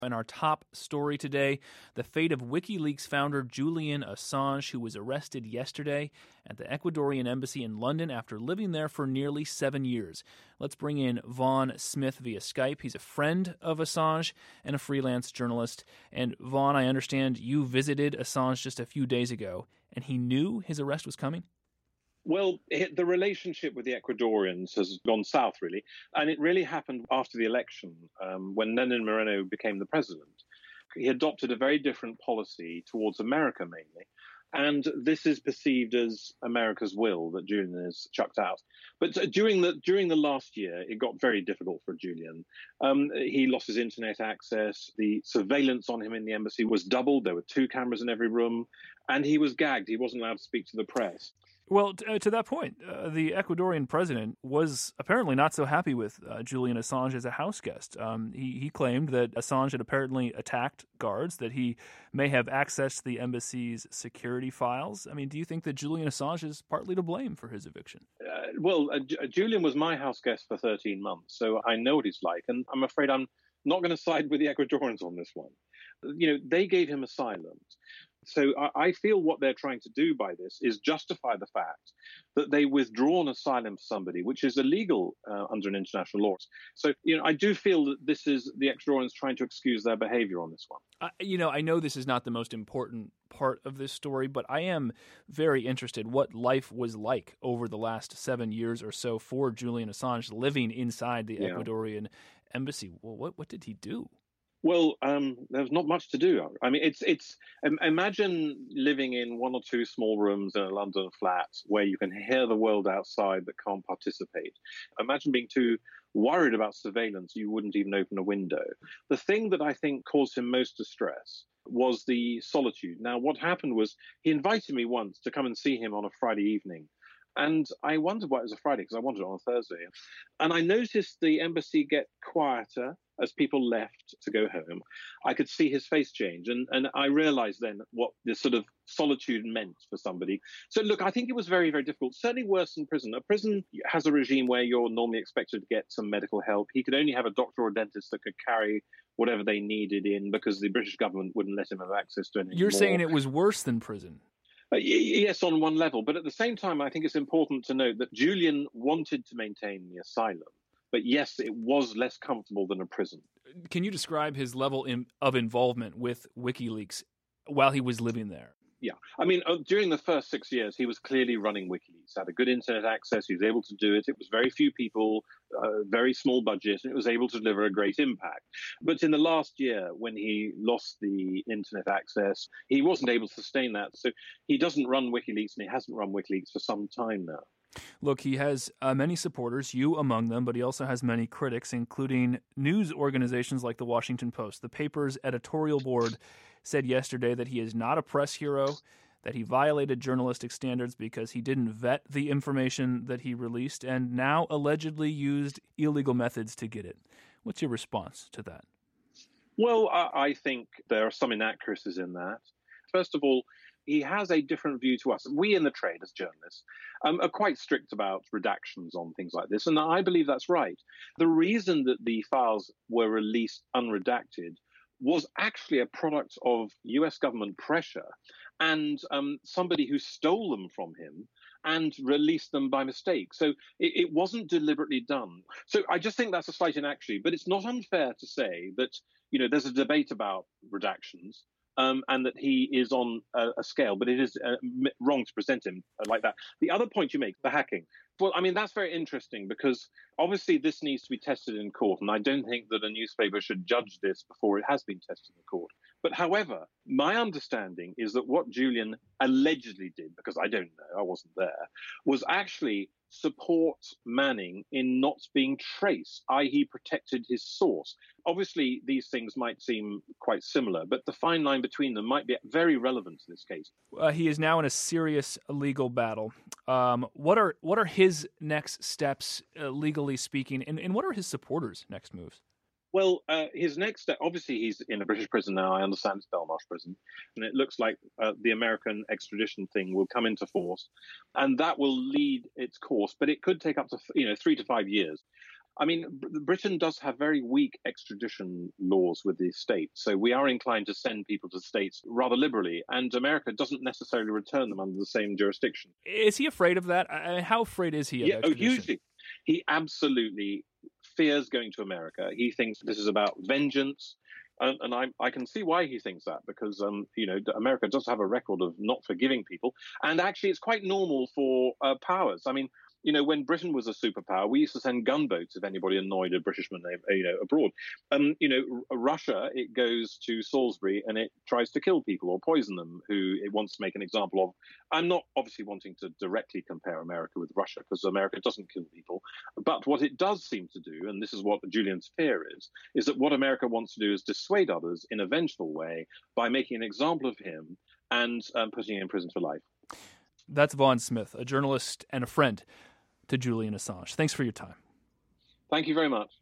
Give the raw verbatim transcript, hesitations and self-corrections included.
In our top story today, the fate of WikiLeaks founder Julian Assange, who was arrested yesterday at the Ecuadorian embassy in London after living there for nearly seven years. Let's bring in Vaughn Smith via Skype. He's a friend of Assange and a freelance journalist. And Vaughn, I understand you visited Assange just a few days ago, and he knew his arrest was coming? Well, the relationship with the Ecuadorians has gone south, really. And it really happened after the election, um, when Lenin Moreno became the president. He adopted a very different policy towards America, mainly. And this is perceived as America's will that Julian is chucked out. But during the during the last year, it got very difficult for Julian. Um, he lost his internet access. The surveillance on him in the embassy was doubled. There were two cameras in every room. And he was gagged. He wasn't allowed to speak to the press. Well, t- uh, to that point, uh, the Ecuadorian president was apparently not so happy with uh, Julian Assange as a house guest. Um, he, he claimed that Assange had apparently attacked guards, that he may have accessed the embassy's security files. I mean, do you think that Julian Assange is partly to blame for his eviction? Uh, well, uh, J- Julian was my house guest for thirteen months, so I know what he's like. And I'm afraid I'm not going to side with the Ecuadorians on this one. You know, they gave him asylum. So I feel what they're trying to do by this is justify the fact that they withdrawn asylum for somebody, which is illegal uh, under an international law. So, you know, I do feel that this is the Ecuadorians trying to excuse their behavior on this one. Uh, you know, I know this is not the most important part of this story, but I am very interested what life was like over the last seven years or so for Julian Assange living inside the yeah. Ecuadorian embassy. Well, what, what did he do? Well, um, there's not much to do. I mean, it's it's. Imagine living in one or two small rooms in a London flat where you can hear the world outside but can't participate. Imagine being too worried about surveillance you wouldn't even open a window. The thing that I think caused him most distress was the solitude. Now, what happened was he invited me once to come and see him on a Friday evening. And I wondered why it was a Friday, because I wanted it on a Thursday. And I noticed the embassy get quieter as people left to go home. I could see his face change. And, and I realized then what this sort of solitude meant for somebody. So, look, I think it was very, very difficult, certainly worse than prison. A prison has a regime where you're normally expected to get some medical help. He could only have a doctor or a dentist that could carry whatever they needed in because the British government wouldn't let him have access to anything. You're more. saying it was worse than prison? Uh, yes, on one level. But at the same time, I think it's important to note that Julian wanted to maintain the asylum. But yes, it was less comfortable than a prison. Can you describe his level in, of involvement with WikiLeaks while he was living there? Yeah. I mean, uh, during the first six years, he was clearly running WikiLeaks, had a good internet access. He was able to do it. It was very few people, uh, very small budget, and it was able to deliver a great impact. But in the last year, when he lost the internet access, he wasn't able to sustain that. So he doesn't run WikiLeaks, and he hasn't run WikiLeaks for some time now. Look, he has uh, many supporters, you among them, but he also has many critics, including news organizations like the Washington Post. The paper's editorial board said yesterday that he is not a press hero, that he violated journalistic standards because he didn't vet the information that he released and now allegedly used illegal methods to get it. What's your response to that? Well, I think there are some inaccuracies in that. First of all, he has a different view to us. We in the trade as journalists um, are quite strict about redactions on things like this, and I believe that's right. The reason that the files were released unredacted was actually a product of U S government pressure and um, somebody who stole them from him and released them by mistake. So it, it wasn't deliberately done. So I just think that's a slight inaccuracy, but it's not unfair to say that, you know, there's a debate about redactions. Um, and that he is on a, a scale, but it is uh, wrong to present him like that. The other point you make, the hacking. Well, I mean, that's very interesting because obviously this needs to be tested in court, and I don't think that a newspaper should judge this before it has been tested in court. But however, my understanding is that what Julian allegedly did, because I don't know, I wasn't there, was actually support Manning in not being traced, that is he protected his source. Obviously, these things might seem quite similar, but the fine line between them might be very relevant in this case. Uh, he is now in a serious legal battle. Um, what are what are his next steps, uh, legally speaking, and, and what are his supporters' next moves? Well, uh, his next step, obviously he's in a British prison now. I understand it's Belmarsh prison. And it looks like uh, the American extradition thing will come into force. And that will lead its course. But it could take up to, you know, three to five years. I mean, Britain does have very weak extradition laws with the states, so we are inclined to send people to states rather liberally, and America doesn't necessarily return them under the same jurisdiction. Is he afraid of that? How afraid is he of yeah, extradition? Oh, hugely. He absolutely fears going to America. He thinks this is about vengeance. And, and I, I can see why he thinks that, because, um, you know, America does have a record of not forgiving people. And actually, it's quite normal for uh, powers. I mean, you know, when Britain was a superpower, we used to send gunboats if anybody annoyed a Britishman, you know, abroad. Um, you know, R- Russia, it goes to Salisbury and it tries to kill people or poison them who it wants to make an example of. I'm not obviously wanting to directly compare America with Russia, because America doesn't kill people. But what it does seem to do, and this is what Julian's fear is, is that what America wants to do is dissuade others in a vengeful way by making an example of him and um, putting him in prison for life. That's Vaughn Smith, a journalist and a friend to Julian Assange. Thanks for your time. Thank you very much.